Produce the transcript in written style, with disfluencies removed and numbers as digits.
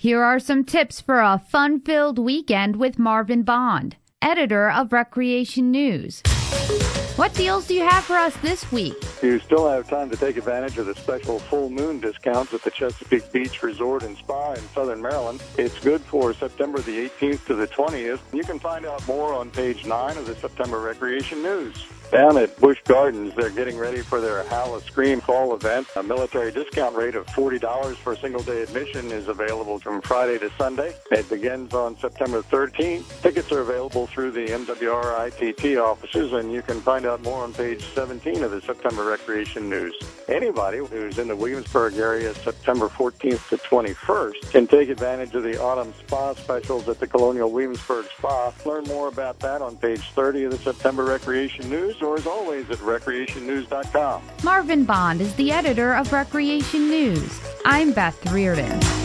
Here are some tips for a fun-filled weekend with Marvin Bond, editor of Recreation News. What deals do you have for us this week? You still have time to take advantage of the special full moon discounts at the Chesapeake Beach Resort and Spa in Southern Maryland. It's good for September the 18th to the 20th. You can find out more on page 9 of the September Recreation News. Down at Busch Gardens, they're getting ready for their Howl-O-Scream fall event. A military discount rate of $40 for single-day admission is available from Friday to Sunday. It begins on September 13th. Tickets are available through the MWR-ITT offices, and you can find out more on page 17 of the September Recreation News. Anybody who's in the Williamsburg area September 14th to 21st can take advantage of the autumn spa specials at the Colonial Williamsburg Spa. Learn more about that on page 30 of the September Recreation News, or as always at recreationnews.com. Marvin Bond is the editor of Recreation News. I'm Beth Reardon.